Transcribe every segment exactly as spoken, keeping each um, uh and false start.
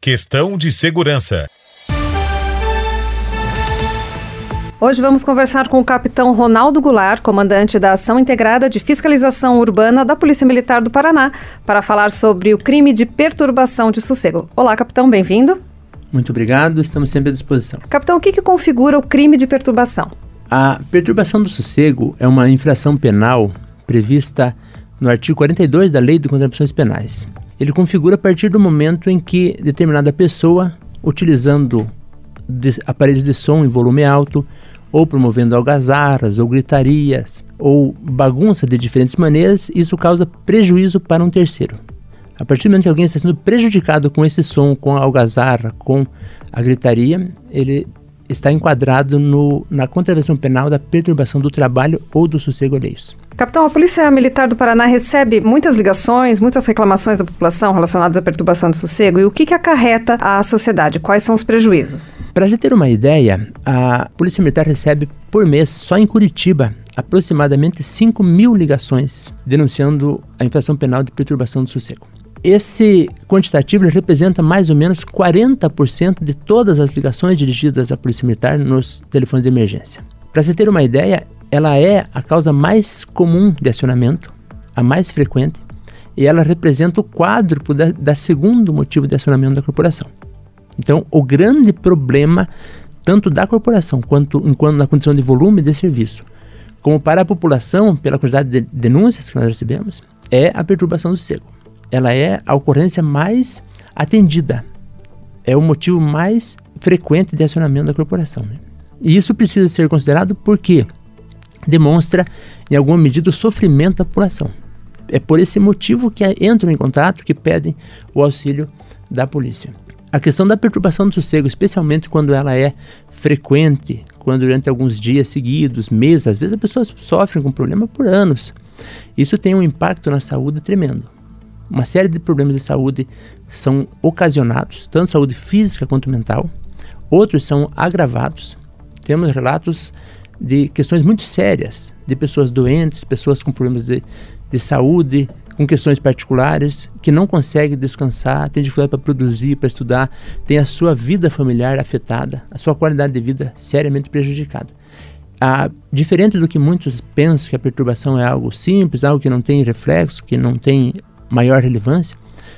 Questão de segurança. Hoje vamos conversar com o capitão Ronaldo Goulart, comandante da Ação Integrada de Fiscalização Urbana da Polícia Militar do Paraná, para falar sobre o crime de perturbação de sossego. Olá, capitão, bem-vindo. Muito obrigado, estamos sempre à disposição. Capitão, o que, que configura o crime de perturbação? A perturbação do sossego é uma infração penal prevista no artigo quarenta e dois da Lei de Contravenções Penais. Ele configura a partir do momento em que determinada pessoa, utilizando de aparelhos de som em volume alto, ou promovendo algazarras, ou gritarias, ou bagunça de diferentes maneiras, isso causa prejuízo para um terceiro. A partir do momento que alguém está sendo prejudicado com esse som, com a algazarra, com a gritaria, ele está enquadrado no, na contravenção penal da perturbação do trabalho ou do sossego alheios. Capitão, a Polícia Militar do Paraná recebe muitas ligações, muitas reclamações da população relacionadas à perturbação do sossego. E o que, que acarreta à sociedade? Quais são os prejuízos? Para você ter uma ideia, a Polícia Militar recebe por mês, só em Curitiba, aproximadamente cinco mil ligações denunciando a infração penal de perturbação do sossego. Esse quantitativo representa mais ou menos quarenta por cento de todas as ligações dirigidas à Polícia Militar nos telefones de emergência. Para você ter uma ideia, ela é a causa mais comum de acionamento, a mais frequente, e ela representa o quádruplo da, da segundo motivo de acionamento da corporação. Então, o grande problema, tanto da corporação quanto enquanto na condição de volume de serviço, como para a população, pela quantidade de denúncias que nós recebemos, é a perturbação do sossego. Ela é a ocorrência mais atendida, é o motivo mais frequente de acionamento da corporação, né? E isso precisa ser considerado porque demonstra, em alguma medida, o sofrimento da população. É por esse motivo que entram em contato, que pedem o auxílio da polícia. A questão da perturbação do sossego, especialmente quando ela é frequente, quando durante alguns dias seguidos, meses, às vezes as pessoas sofrem com problema por anos. Isso tem um impacto na saúde tremendo. Uma série de problemas de saúde são ocasionados, tanto saúde física quanto mental. Outros são agravados. Temos relatos de questões muito sérias, de pessoas doentes, pessoas com problemas de, de saúde, com questões particulares, que não conseguem descansar, têm dificuldade para produzir, para estudar, tem a sua vida familiar afetada, a sua qualidade de vida seriamente prejudicada. Ah, diferente do que muitos pensam que a perturbação é algo simples, algo que não tem reflexo, que não tem maior relevância,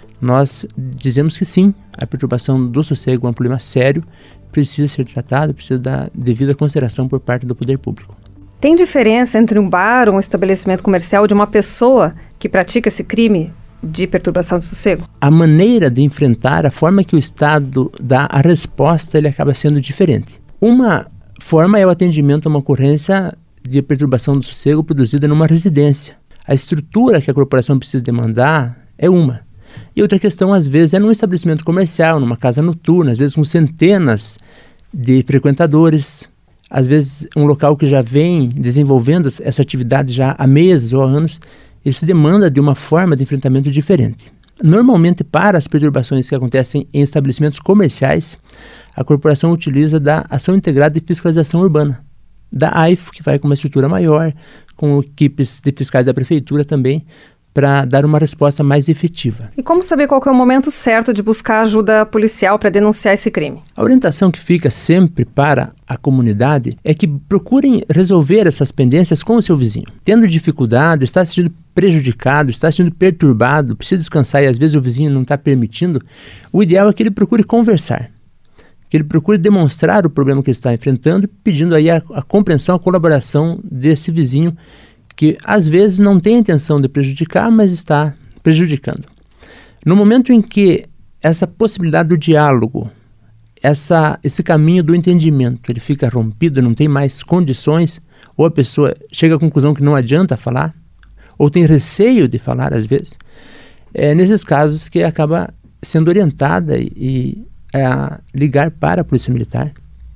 nós dizemos que sim, a perturbação do sossego é um problema sério, precisa ser tratado, precisa dar devida consideração por parte do poder público. Tem diferença entre um bar ou um estabelecimento comercial de uma pessoa que pratica esse crime de perturbação de sossego? A maneira de enfrentar, a forma que o Estado dá a resposta, ele acaba sendo diferente. Uma forma é o atendimento a uma ocorrência de perturbação do sossego produzida numa residência. A estrutura que a corporação precisa demandar é uma. E outra questão, às vezes, é num estabelecimento comercial, numa casa noturna, às vezes com centenas de frequentadores, às vezes um local que já vem desenvolvendo essa atividade já há meses ou há anos. Isso demanda de uma forma de enfrentamento diferente. Normalmente, para as perturbações que acontecem em estabelecimentos comerciais, a corporação utiliza da Ação Integrada de Fiscalização Urbana, da A I F, que vai com uma estrutura maior, com equipes de fiscais da prefeitura também, para dar uma resposta mais efetiva. E como saber qual que é o momento certo de buscar ajuda policial para denunciar esse crime? A orientação que fica sempre para a comunidade é que procurem resolver essas pendências com o seu vizinho. Tendo dificuldade, está se sentindo prejudicado, está se sentindo perturbado, precisa descansar e às vezes o vizinho não está permitindo, o ideal é que ele procure conversar, que ele procure demonstrar o problema que ele está enfrentando, pedindo aí a, a compreensão, a colaboração desse vizinho, que às vezes não tem a intenção de prejudicar, mas está prejudicando. No momento em que essa possibilidade do diálogo, essa, esse caminho do entendimento, ele fica rompido, não tem mais condições, ou a pessoa chega à conclusão que não adianta falar, ou tem receio de falar às vezes, é nesses casos que acaba sendo orientada e, e a ligar para a Polícia Militar.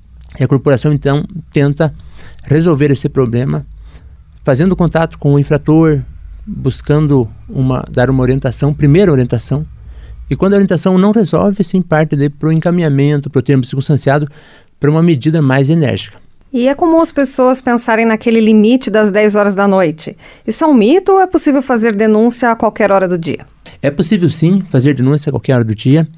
E a corporação então tenta resolver esse problema fazendo contato com o infrator, buscando uma, dar uma orientação, primeira orientação, e quando a orientação não resolve, sim, parte para o encaminhamento, para o termo circunstanciado, para uma medida mais enérgica. E é comum as pessoas pensarem naquele limite das dez horas da noite. Isso é um mito ou é possível fazer denúncia a qualquer hora do dia? É possível sim fazer denúncia a qualquer hora do dia.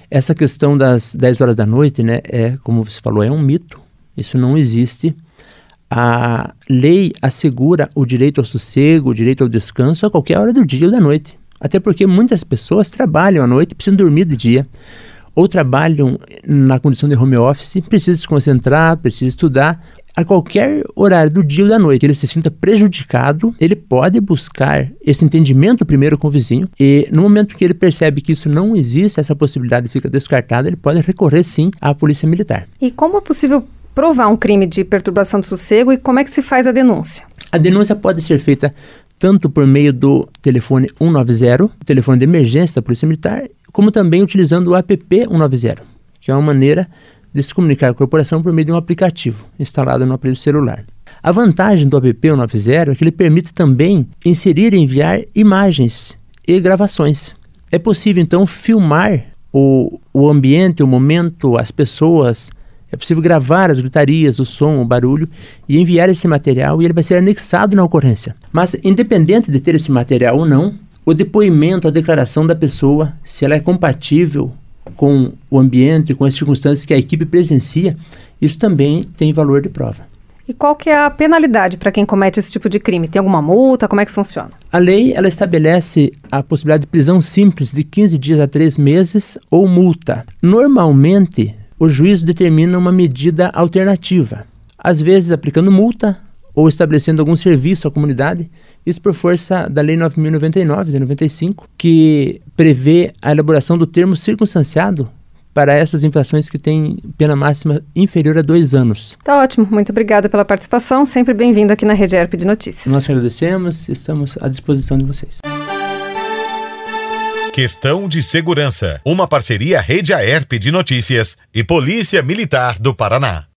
Essa questão das dez horas da noite, né, é, como você falou, é um mito. Isso não existe. A lei assegura o direito ao sossego, o direito ao descanso a qualquer hora do dia ou da noite. Até porque muitas pessoas trabalham à noite e precisam dormir de dia. Ou trabalham na condição de home office, precisam se concentrar, precisam estudar. A qualquer horário do dia ou da noite ele se sinta prejudicado, ele pode buscar esse entendimento primeiro com o vizinho, e no momento que ele percebe que isso não existe, essa possibilidade fica descartada, ele pode recorrer sim à polícia militar. E como é possível provar um crime de perturbação do sossego e como é que se faz a denúncia? A denúncia pode ser feita tanto por meio do telefone cento e noventa, o telefone de emergência da Polícia Militar, como também utilizando o app cento e noventa, que é uma maneira de se comunicar com a corporação por meio de um aplicativo instalado no aparelho celular. A vantagem do app cento e noventa é que ele permite também inserir e enviar imagens e gravações. É possível então filmar o, o ambiente, o momento, as pessoas. É possível gravar as gritarias, o som, o barulho e enviar esse material, e ele vai ser anexado na ocorrência. Mas independente de ter esse material ou não, o depoimento, a declaração da pessoa, se ela é compatível com o ambiente, com as circunstâncias que a equipe presencia, isso também tem valor de prova. E qual que é a penalidade para quem comete esse tipo de crime? Tem alguma multa? Como é que funciona? A lei ela estabelece a possibilidade de prisão simples de quinze dias a três meses ou multa. Normalmente, o juiz determina uma medida alternativa, às vezes aplicando multa ou estabelecendo algum serviço à comunidade, isso por força da Lei nove mil e noventa e nove, de noventa e cinco, que prevê a elaboração do termo circunstanciado para essas infrações que têm pena máxima inferior a dois anos. Tá ótimo, muito obrigada pela participação, sempre bem-vindo aqui na Rede E R P de Notícias. Nós agradecemos, estamos à disposição de vocês. Questão de segurança, uma parceria Rede E R P de Notícias e Polícia Militar do Paraná.